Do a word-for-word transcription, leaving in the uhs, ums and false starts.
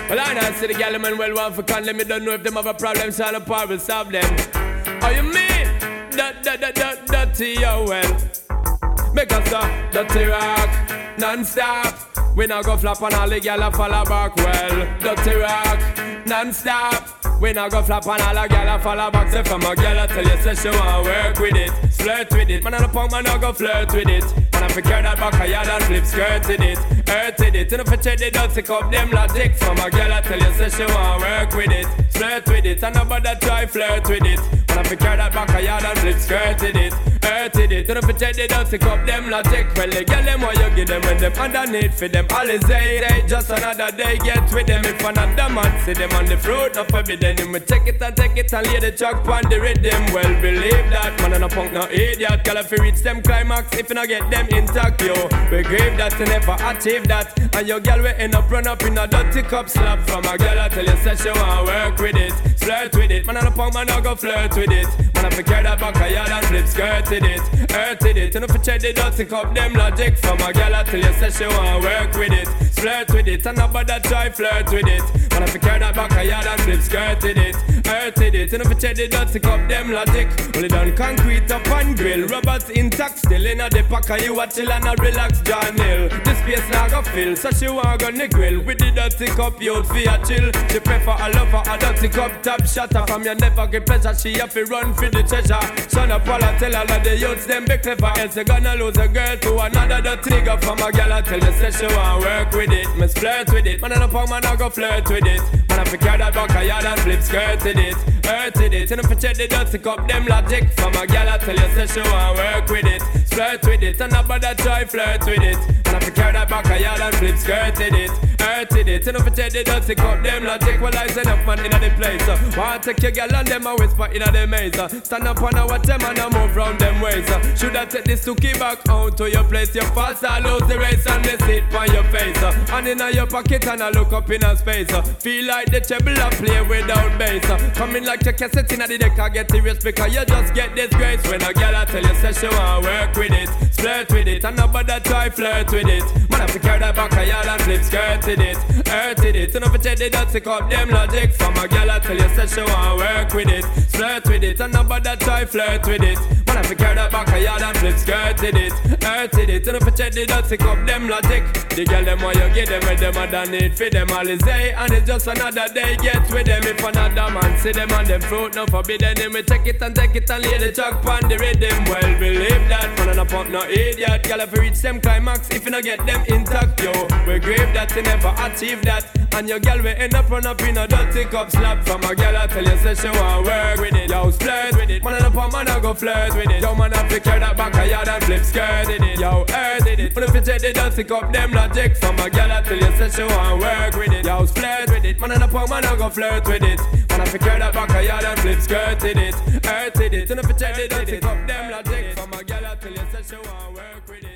Well, I know see the gal man well want for condom. Me don't know if them have a problem, so the part will solve them. Oh, you mean that that that that dirty oh well? Make us a dirty rock non-stop. We not go flop on all the gal a follow back well. Dirty rock non-stop. We not go flop on all the gal a follow back. Say from a gal I tell you say she wanna work with it, flirt with it. Man on the punk man I go flirt with it. And I forget that back a yard and flip skirt in it, hurt in it. And if I check the dirty cup them logic. From a gal I tell you say she wanna work with it, flirt with it. And nobody try flirt with it. And I forget that back a yard and flip skirt in it, hurt in it. And if I check the dirty cup them logic. Well the gal them what you give them when them underneath for them. All is day, day, just another day get with them. If another man see them on the fruit of forbidden. Then we take it and take it and lay the chalk on the rhythm. Well believe that man and a punk no idiot. Gal if you reach them climax if you not get them intact yo. We grieve that you never achieve that. And your gal will end up run up in a dirty cup slap. From a gal I tell you say she wanna work with it, flirt with it. Man and a punk man I go flirt with it. Man I forget that back a yard and flip skirt in it, hurt in it. And if you check the dirty cup them logic. From a gal I tell you say she wanna work with it, flirt with it. And nobody try flirt with it. Man I forget that back a yard and flip skirt in it, hurt in it. And if you check the dirty cup them logic. Well it done concrete up and grill, robots intact still in a the pack. You a chill and a relax John Hill. This space now go fill, so she want go the grill. With the dirty cup you out for a chill. She prefer a lover, a dirty cup top shatter. From you never get pleasure, she have to run for the treasure. Son of Paul I tell all of the youths them be clever. Else you gonna lose a girl to another dirty nigga. From a girl I tell you say she want work with it, me flirt with it. Man and a punk man I go flirt with it. Man I forget that back a yard and flip skirt in it, hurt in it. And if you check the dirty cup them logic. From a girl I tell you say she want work with it, flirt with it. And nobody try flirt with it. And if you carry that back a yard and flip skirt in it, hurt in it. And if you check the dirty cup them logic. Well I send up man in the place uh. Want take your girl and them a whisper in the maze uh. Stand up and I watch them and I move round them ways uh. Should I take this suki back out to your place? You fast I lose the race and miss it on your face uh. And in your pocket and I look up in a space uh. Feel like the treble I play without bass uh. Coming like your cassette in the deck I get serious because you just get disgrace. When a girl I tell you say she wanna work with it, flirt with it. And nobody try flirt with it. Man have to carry that back a yard and flip skirt in it, hurt in it. And if you check the dirty cup them logic. From a girl I tell you say she wanna work with it, flirt with it. And nobody try flirt with it. Man have to carry that back a yard and flip skirt in it, hurt in it. And if you check the dirty cup them logic. The girl them what you give them with them other need for them all is day. And it's just another day get with them. If another man see them on them fruit no forbidden. Then we take it and take it and lay the chalk on the rhythm. Well believe that man and a punk no idiot. Girl if you reach them climax if you no get them intact yo. We grieve that you never achieve that. And your girl will end up run up in a dirty cup slap. From a girl I tell you say she wanna work with it, yo flirt with it. Man and a punk man I go flirt with it. Yo man have to carry that back a yard and flip skirt in it, yo hurt in it. But if you check the dirty cup them logic. From a girl I tell you say she wanna work with it, yo flirt with it. Man and a punk man I go flirt with it. Man have to carry that back a yard and flip skirt in it, hurt in it. And if you check the dirty cup them logic. From a girl I tell you say she wanna work with it.